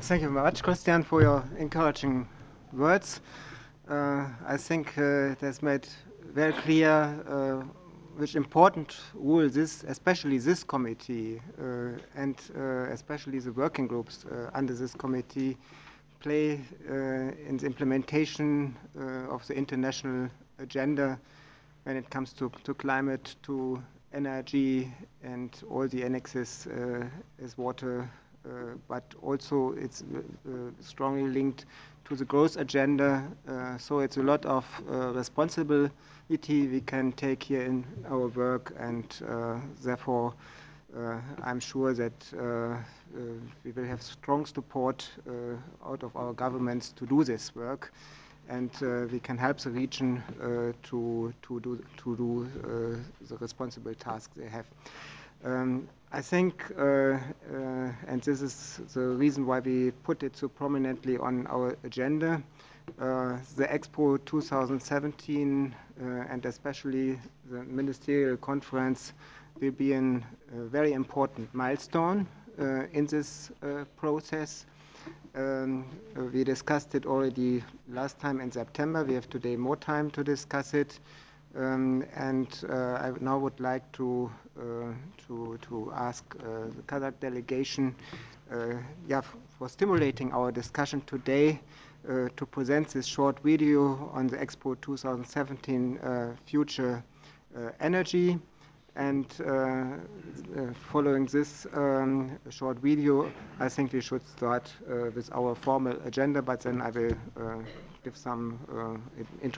Thank you very much, Christian, for your encouraging words. I think it has made very clear which important role this, especially this committee and especially the working groups under this committee play in the implementation of the international agenda when it comes to climate, to energy, and all the annexes as water, but also it's strongly linked to the growth agenda. So it's a lot of responsibility we can take here in our work, and therefore I'm sure that we will have strong support out of our governments to do this work, and we can help the region to do the responsible task they have. I think, and this is the reason why we put it so prominently on our agenda, the Expo 2017 and especially the ministerial conference will be a very important milestone in this process. We discussed it already last time in September. We have today more time to discuss it. And I now would like to ask the Kazakh delegation for stimulating our discussion today to present this short video on the Expo 2017 future energy. And following this short video, I think we should start with our formal agenda, but then I will give some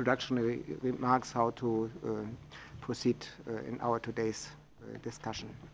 introductory remarks how to proceed in our today's discussion.